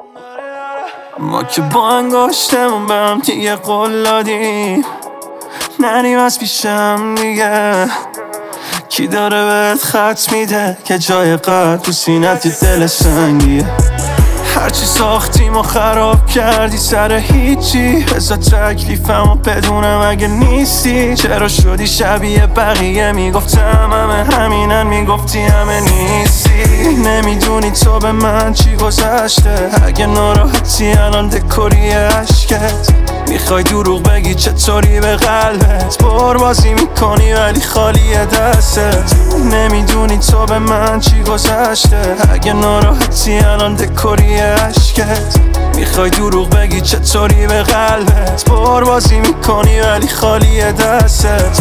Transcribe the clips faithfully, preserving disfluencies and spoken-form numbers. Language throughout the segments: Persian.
ما که با انگاشتمون به هم دیگه قول دادیم نریم از پیشم دیگه. کی داره بهت خط میده که جای قلب تو سینت دل سنگیه؟ هرچی ساختیم و خراب کردی سر هیچی. بذار تکلیفمو بدونم اگه نیستی. چرا شدی شبیه بقیه؟ میگفتم همه همینن، میگفتی همه نیستی. نمیدونی تو به من چی گذشته. اگه ناراحتی الان دکوری عشقت. میخوای دروغ بگی چطوری به قلبت. پربازی میکنی ولی خالی دستت. نمیدونی تو به من چی گذشته. اگه ناراحتی الان دکوری عشقت. میخوای دروغ بگی چطوری به قلبت. پربازی میکنی ولی خالی دستت.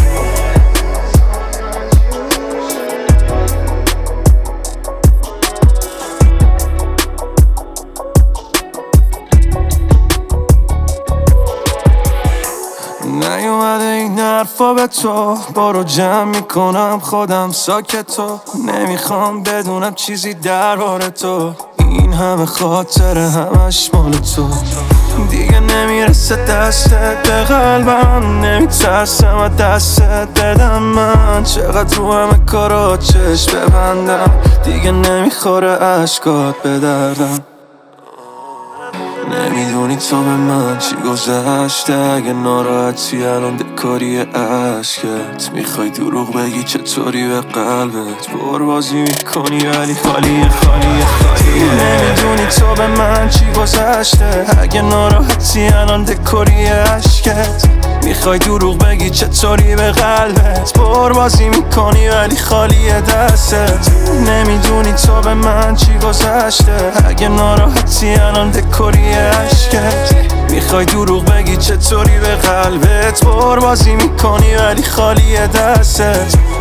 نیومده این حرفا به تو. برو جمع میکنم خودم ساکتو. نمیخوام بدونم چیزی درباره تو. این همه خاطره همش مال تو. دیگه نمیرسه دستت به قلبم. نمیترسم از دستت بدم من. چقدر رو همه کارا چشم ببندم. دیگه نمیخوره عشقات به دردم. نمیدونی تو به من چی گذشته. اگه ناراحتی الان دکاری عشقت. میخوای دروغ بگی چطوری به قلبت. پربازی میکنی ولی خالی خالی خالی. نمیدونی تو به من چی گذشته. اگه ناراحتی الان دکاری عشقت. میخوای دروغ بگی چطوری به قلبت. پربازی میکنی ولی خالی دستت. نمیدونی تو به من چی گذشته. اگه ناراحتی الان دکوری عشقت. میخوای دروغ بگی چطوری به قلبت. پربازی میکنی ولی خالی دستت.